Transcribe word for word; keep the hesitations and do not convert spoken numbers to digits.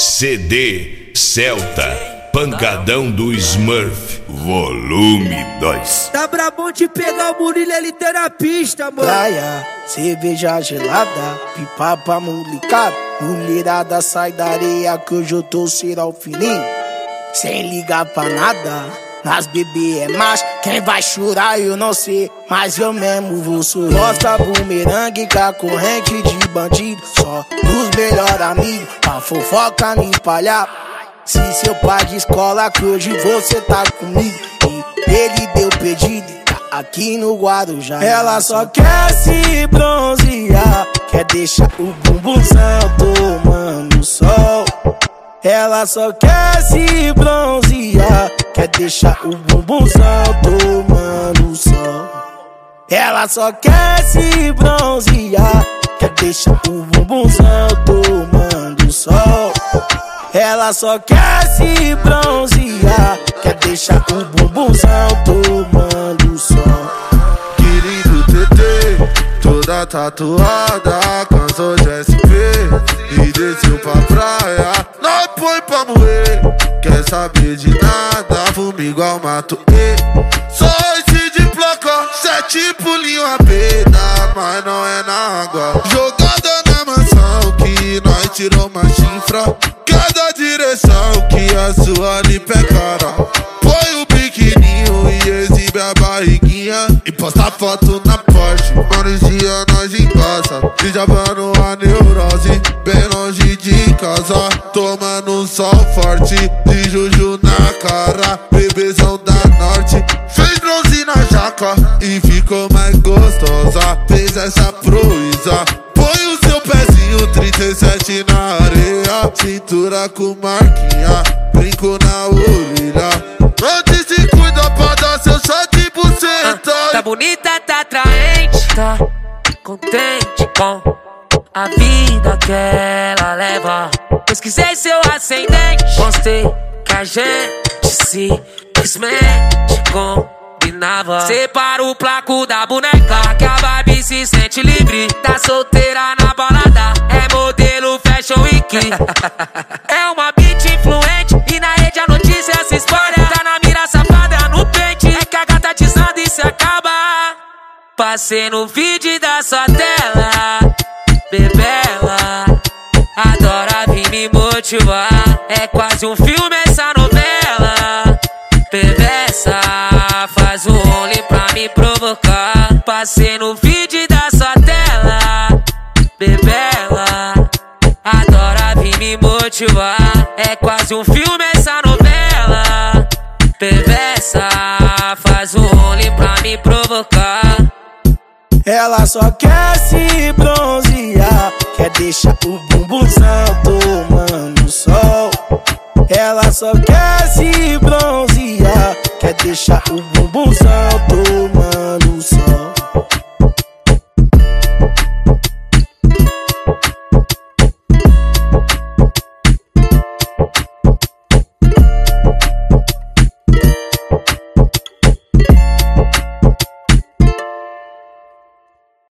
C D Celta, pancadão do Smurf, volume dois. Tá brabão de pegar o Murilo, ele ter na pista, mano. Praia, cerveja gelada, pipa pra molecada. Mulherada sai da areia que hoje eu tô serão fininho. Sem ligar pra nada, nas bebê é macho. Quem vai chorar eu não sei, mas eu mesmo vou sorrir. Mostra bumerangue com a corrente de bandido. Só os melhores amigos, pra fofoca me espalhar. Se seu pai de escola que hoje você tá comigo e ele deu pedido, tá aqui no Guarujá. Ela só quer se bronzear, quer deixar o bumbuzão tomando sol. Ela só quer se bronzear, quer deixar o bumbuzão tomando sol. Ela só quer se bronzear, quer deixar o bumbuzão tomando sol. Ela só quer se bronzear, quer deixar o bumbuzão tomando sol. Querido T T, toda tatuada, cansou de S P e desceu pra praia. Nós põe pra moer, quer saber de nada, fumo igual mato e só esse de placa, sete pulinho a pena, mas não é na água. Jogada na mansão que nós tirou uma chifra. Cada direção que a sua lipa é cara. Põe o biquininho e exibe a barriguinha e posta foto na Porsche. Mano, dia nós embaça, desabando a neurose, bem longe de casa, tomando um sol forte, de juju na cara, bebezão da norte. Fez bronze na jaca e ficou mais gostosa, fez essa proeza. Põe o seu pezinho trinta e sete na areia, cintura com marquinha, brinco na orelha. Antes se cuida pra dar seu chá de buceta. Ah, tá bonita, tá atraente, tá contente com a vida que ela leva. Pesquisei seu ascendente, mostrei que a gente simplesmente combinava. Separa o placo da boneca, que a vibe se sente livre. Tá solteira na balada, é modelo Fashion Week. É uma bitch influente e na rede a notícia se espalha. Tá na mira safada no pente, é que a gata desanda e se acaba. Passei no vídeo da sua tela, bebela, adora vir me motivar. É quase um filme essa novela. Perversa, faz um only pra me provocar. Passei no vídeo da sua tela, bebela, adora vir me motivar. É quase um filme essa novela. Perversa, faz um only pra me provocar. Ela só quer se bronzear, quer deixar o bumbuzão tomando sol. Ela só quer se bronzear, quer deixar o bumbuzão tomando sol.